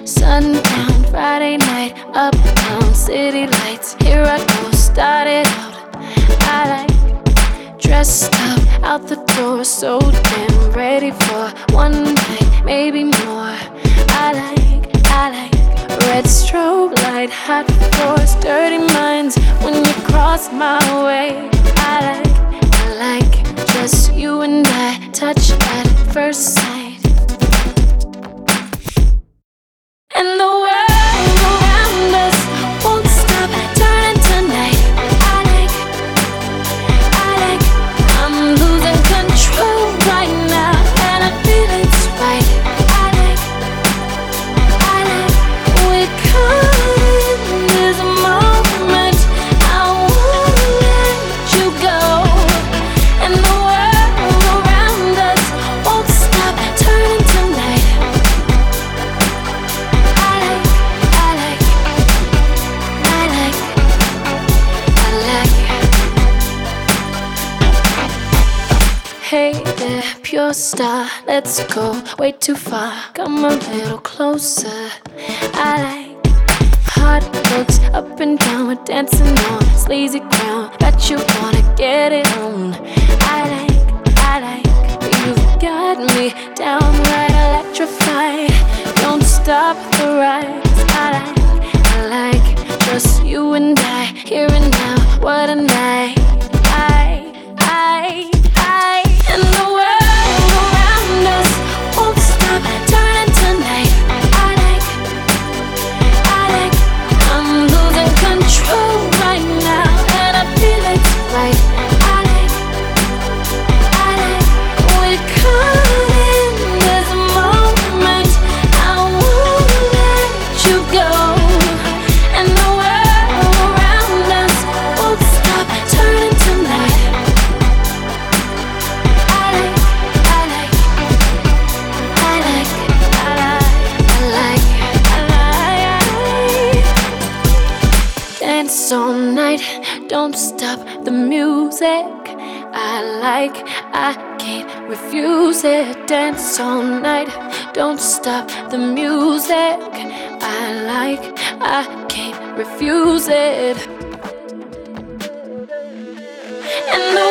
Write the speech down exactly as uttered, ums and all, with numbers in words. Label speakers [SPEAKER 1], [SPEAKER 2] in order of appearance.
[SPEAKER 1] Sundown, Friday night, uptown, city lights. Here I go, started out. I like dressed up, out the door, so damn ready for one night, maybe more. I like, I like red strobe light, hot floors, dirty minds when you cross my way. I like, I like just you and I, touch at first sight. And the world around us won't stop turning tonight. I like, I like, I'm losing control right now, and I feel it's right. I like, I like, we're caught in this moment. I won't let you go. And the world around us won't stop turning tonight. Hey there, pure star, let's go way too far. Come a little closer. I like hot looks up and down, we're dancing on sleazy ground. Bet you wanna get it on. I like, I like, you've got me downright electrified. Don't stop the rise. I like, I like just you and I, here and now. What a night. I, I, I. And the world around us won't stop turning tonight. I like, I like, I'm losing control right now, and I feel it's right. I like, I like, we're caught in this moment. I won't let you go. And the world around us won't stop turning tonight. Dance all night, don't stop the music. I like, I can't refuse it. Dance all night, don't stop the music. I like, I can't refuse it. And the